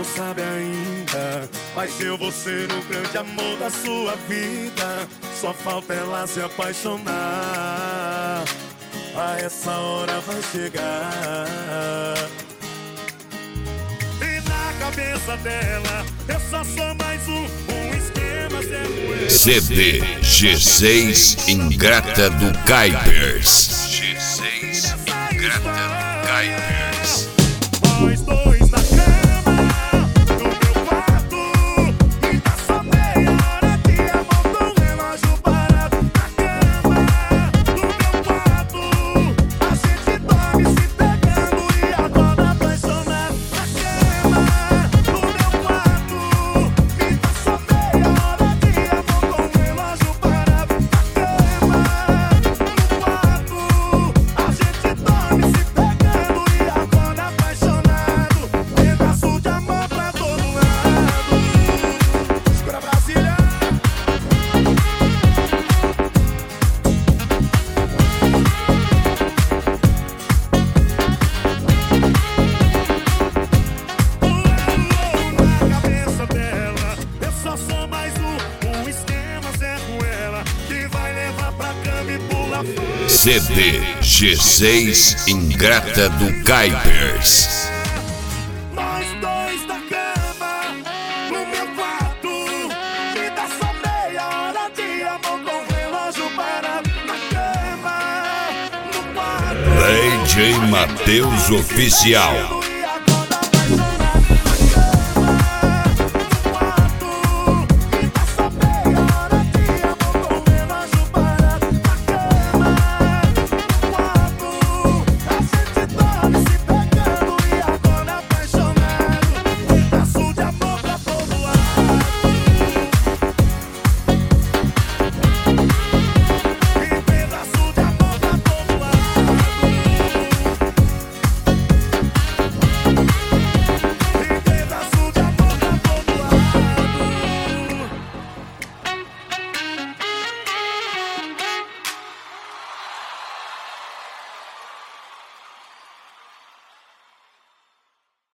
sabe ainda, mas eu vou ser o grande amor da sua vida. Só falta ela se apaixonar. A essa hora vai chegar. E na cabeça dela eu só sou mais um esquema zero. CD G6 Ingrata do Kaipers. G6 Ingrata do Kaipers. Nós dois na cama, no meu quarto, e dá só meia hora de amor com o relógio parado. Na cama, no meu quarto, a gente dorme se pegando e acorda apaixonado. Na cama, no meu quarto, e dá só meia hora de amor com o relógio parado. Na cama, no quarto, a gente dorme se pegando e acorda apaixonado. Pedaço de amor pra todo lado. Segura Brasília. Na cabeça dela eu só sou mais um esquema Zé Ruela que vai levar pra cama e pula fora. CD G6 Ingrata do Kaipers. Nós dois na cama, no meu quarto, e dá só meia hora de amor com o relógio parado. Na cama, no quarto, DJ Matheus Oficial.